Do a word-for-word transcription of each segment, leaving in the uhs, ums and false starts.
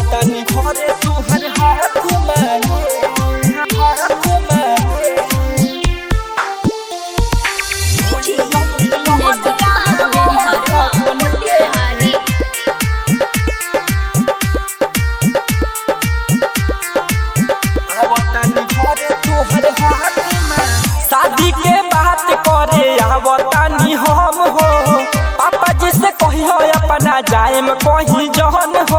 आवतानी घरे तोहर हाथ मांगे हाथ मांगे शादी के बात करे आवतानी हम हो पापा जी से कहियो अपना जाए में कहीं जहन हो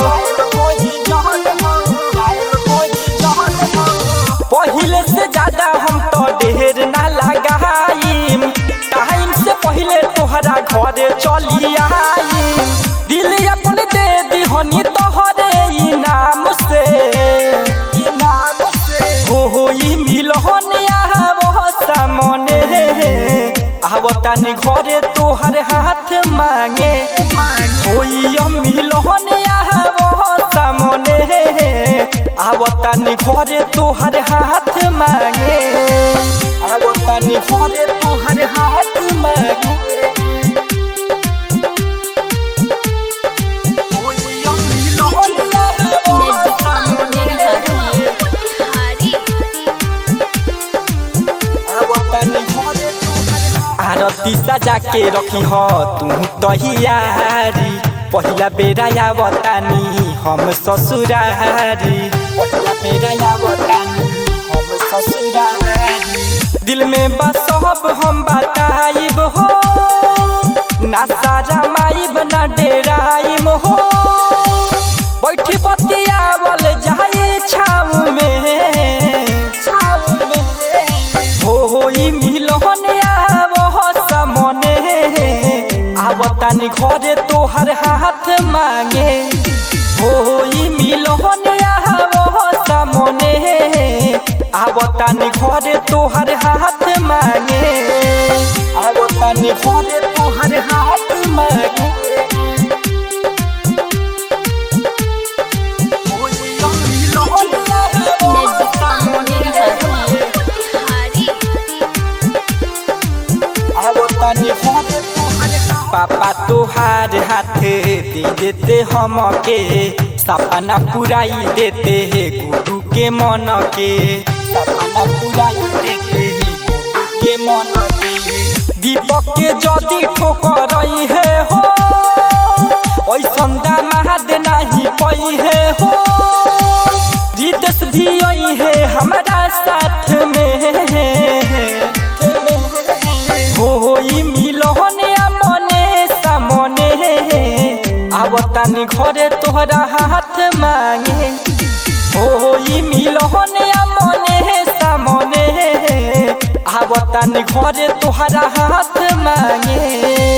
पहले से ज्यादा हम तो ढेर ना लगाईम टाइम से पहले तोहरा घरे चली आईम दिल अपन दे दिहनी तोहरे इनाम से इनाम से हो हो ई मिलहन सामने आवतानी घरे तोहर हाथ मांगे कोई मिलहन सामने आवतानी घरे तोहर हाथ मांगे आवतानी घरे तोहर हाथ मांगे आरती सजा के रखी हो तू तैयारी पहला बेरा आवतानी हम ससुरारी पहला बेरा आवतानी हम ससुरारी दिल में बस सब हम बताइब हो ना सारा माइब ना डेराइब हो बैठी बतियावल जाए छाव में छाव में हो हो ई मिलहन आवतानी घरे तोहर हाथ मांगे हो ई मिलहन सामने आवतानी घरे तोहर हाथ मांगे आवतानी घरे तोहर हाथ मांगे पापा तोहार हाथ दे देते हमके सपना पुराई देते गुरु के मन के सपना पुराई देते गुरु के मन के दीपक के जदी ठोकरई है हो ऐसन दामाद नहीं पई है हो रितेश भी आई है हमारा साथ में हो ई मिलहन आवतानी घरे तोहरा हाथ मांगे हो ई मिलहन सामने आवतानी घरे तोहरा हाथ मांगे।